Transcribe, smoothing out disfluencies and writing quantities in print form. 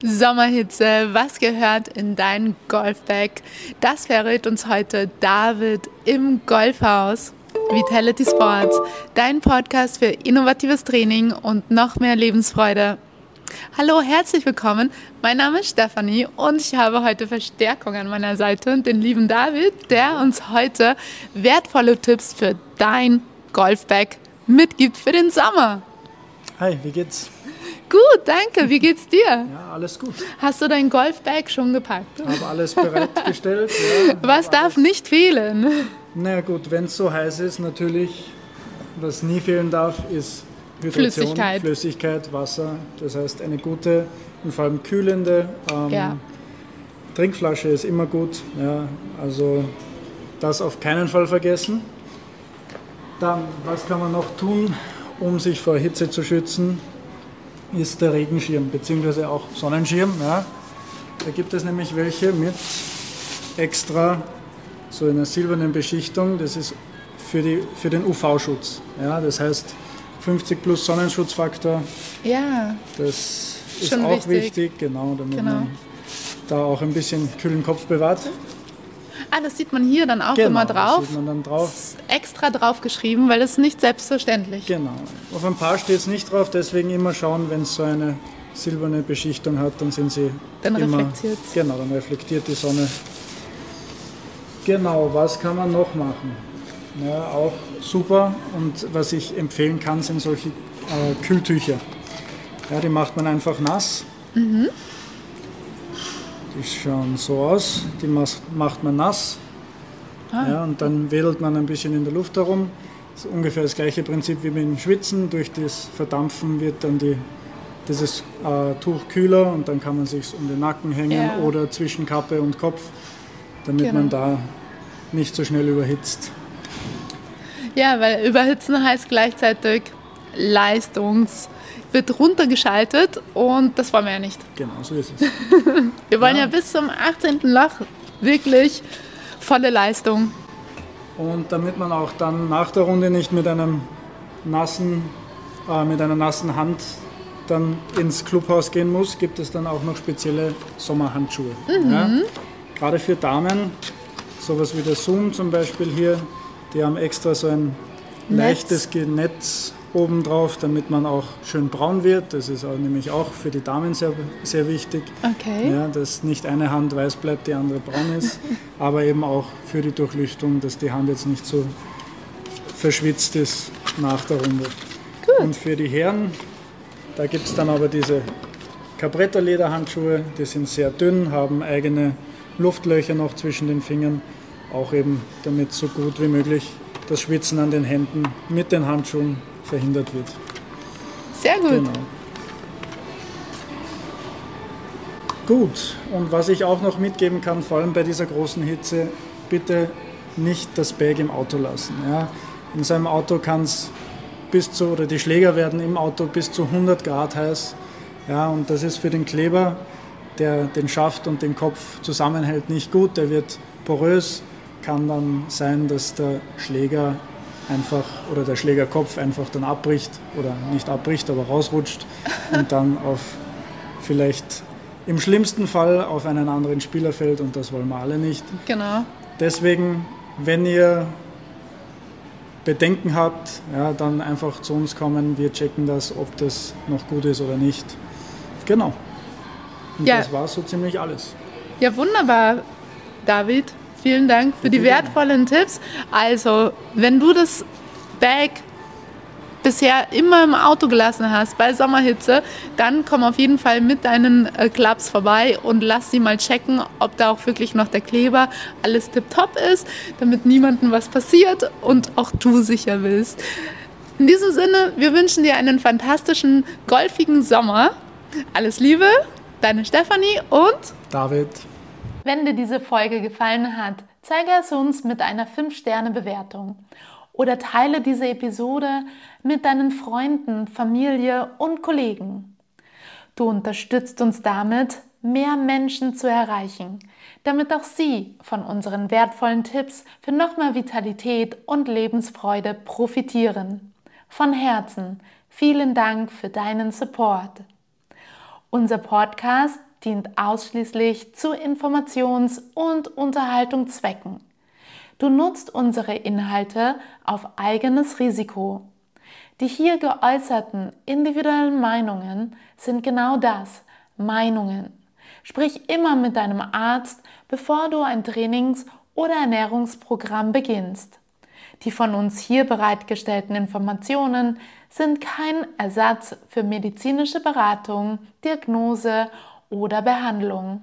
Sommerhitze, was gehört in dein Golfbag? Das verrät uns heute David im Golfhaus. Vitality Sports, dein Podcast für innovatives Training und noch mehr Lebensfreude. Hallo, herzlich willkommen. Mein Name ist Stefanie und ich habe heute Verstärkung an meiner Seite, den lieben David, der uns heute wertvolle Tipps für dein Golfbag mitgibt für den Sommer. Hi, wie geht's? Gut, danke. Wie geht's dir? Ja, alles gut. Hast du dein Golfbag schon gepackt? Habe alles bereitgestellt. Ja, was darf nicht fehlen? Na gut, wenn es so heiß ist, natürlich, was nie fehlen darf, ist Hydration, Flüssigkeit, Wasser. Das heißt, eine gute und vor allem kühlende Trinkflasche ist immer gut. Ja, also das auf keinen Fall vergessen. Dann, was kann man noch tun, um sich vor Hitze zu schützen? Ist der Regenschirm bzw. auch Sonnenschirm. Ja. Da gibt es nämlich welche mit extra so einer silbernen Beschichtung. Das ist für den UV-Schutz. Ja. Das heißt 50 plus Sonnenschutzfaktor. Ja. Das ist schon auch wichtig, genau, damit man da auch ein bisschen kühlen Kopf bewahrt. Das sieht man hier dann auch immer drauf. Das sieht man dann drauf. Das ist extra drauf geschrieben, weil es nicht selbstverständlich. Genau. Auf ein paar steht es nicht drauf, deswegen immer schauen, wenn es so eine silberne Beschichtung hat, dann sind sie dann immer... reflektiert. Genau, dann reflektiert die Sonne. Genau, was kann man noch machen? Ja, auch super und was ich empfehlen kann, sind solche Kühltücher. Ja, die macht man einfach nass. Mhm. Die schauen so aus, die macht man nass ja, und dann wedelt man ein bisschen in der Luft herum. Das ist ungefähr das gleiche Prinzip wie mit dem Schwitzen. Durch das Verdampfen wird dann dieses Tuch kühler und dann kann man sich um den Nacken hängen oder zwischen Kappe und Kopf, damit man da nicht so schnell überhitzt. Ja, weil überhitzen heißt gleichzeitig wird runtergeschaltet und das wollen wir ja nicht. Genau, so ist es. Wir wollen ja bis zum 18. Loch wirklich volle Leistung. Und damit man auch dann nach der Runde nicht mit einer nassen Hand dann ins Clubhaus gehen muss, gibt es dann auch noch spezielle Sommerhandschuhe. Mhm. Ja? Gerade für Damen, sowas wie der Zoom zum Beispiel hier, die haben extra so ein leichtes Netz oben drauf, damit man auch schön braun wird. Das ist nämlich auch für die Damen sehr, sehr wichtig, ja, dass nicht eine Hand weiß bleibt, die andere braun ist, aber eben auch für die Durchlüftung, dass die Hand jetzt nicht so verschwitzt ist nach der Runde. Gut. Und für die Herren, da gibt es dann aber diese Cabretta-Lederhandschuhe, die sind sehr dünn, haben eigene Luftlöcher noch zwischen den Fingern, auch eben damit so gut wie möglich das Schwitzen an den Händen mit den Handschuhen verhindert wird. Sehr gut. Genau. Gut, und was ich auch noch mitgeben kann, vor allem bei dieser großen Hitze, bitte nicht das Bag im Auto lassen. Ja. In so einem Auto kann es oder die Schläger werden im Auto bis zu 100 Grad heiß. Ja, und das ist für den Kleber, der den Schaft und den Kopf zusammenhält, nicht gut. Der wird porös, kann dann sein, dass der Schläger oder der Schlägerkopf einfach dann abbricht oder nicht abbricht, aber rausrutscht und dann vielleicht im schlimmsten Fall auf einen anderen Spieler fällt und das wollen wir alle nicht. Genau. Deswegen, wenn ihr Bedenken habt, ja, dann einfach zu uns kommen, wir checken das, ob das noch gut ist oder nicht. Genau. Und das war so ziemlich alles. Ja, wunderbar, David. Vielen Dank für die wertvollen Tipps. Also, wenn du das Bag bisher immer im Auto gelassen hast bei Sommerhitze, dann komm auf jeden Fall mit deinen Clubs vorbei und lass sie mal checken, ob da auch wirklich noch der Kleber alles tipptopp ist, damit niemandem was passiert und auch du sicher bist. In diesem Sinne, wir wünschen dir einen fantastischen, golfigen Sommer. Alles Liebe, deine Stefanie und David. Wenn dir diese Folge gefallen hat, zeige es uns mit einer 5-Sterne-Bewertung oder teile diese Episode mit deinen Freunden, Familie und Kollegen. Du unterstützt uns damit, mehr Menschen zu erreichen, damit auch sie von unseren wertvollen Tipps für noch mehr Vitalität und Lebensfreude profitieren. Von Herzen vielen Dank für deinen Support. Unser Podcast dient ausschließlich zu Informations- und Unterhaltungszwecken. Du nutzt unsere Inhalte auf eigenes Risiko. Die hier geäußerten individuellen Meinungen sind genau das, Meinungen. Sprich immer mit deinem Arzt, bevor du ein Trainings- oder Ernährungsprogramm beginnst. Die von uns hier bereitgestellten Informationen sind kein Ersatz für medizinische Beratung, Diagnose oder Behandlung.